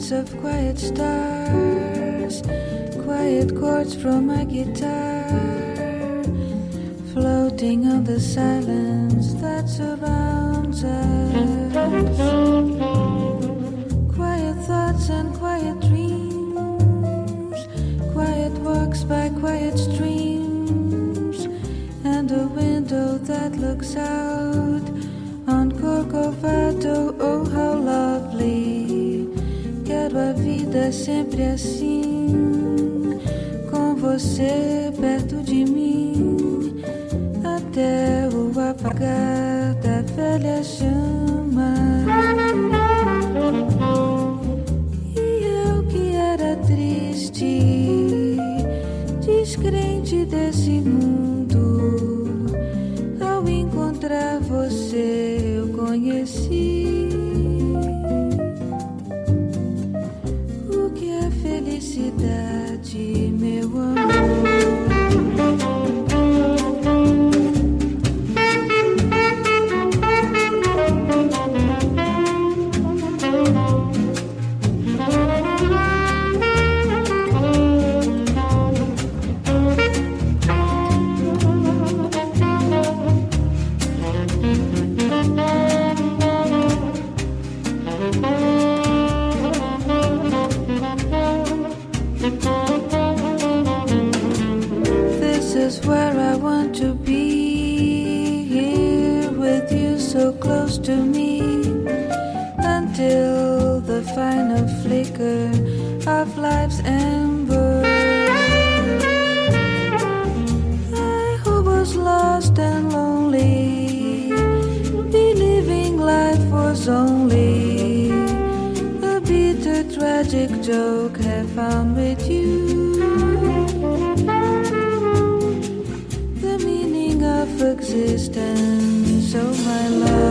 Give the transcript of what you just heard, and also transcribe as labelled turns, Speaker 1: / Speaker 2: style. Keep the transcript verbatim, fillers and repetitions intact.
Speaker 1: nights of quiet stars, quiet chords from my guitar, floating on the silence that surrounds us. Quiet thoughts and quiet dreams, quiet walks by quiet streams, and a window that looks out on Corcovado. Oh, how lovely. Quero a vida sempre assim, com você perto de mim, até o apagar da velha chama. E eu que era triste, descrente desse mundo, ao encontrar você eu conheci o que é felicidade, meu amor. To me until the final flicker of life's ember. I who was lost and lonely, believing life was only a bitter tragic joke, have found with you the meaning of existence. Oh my love,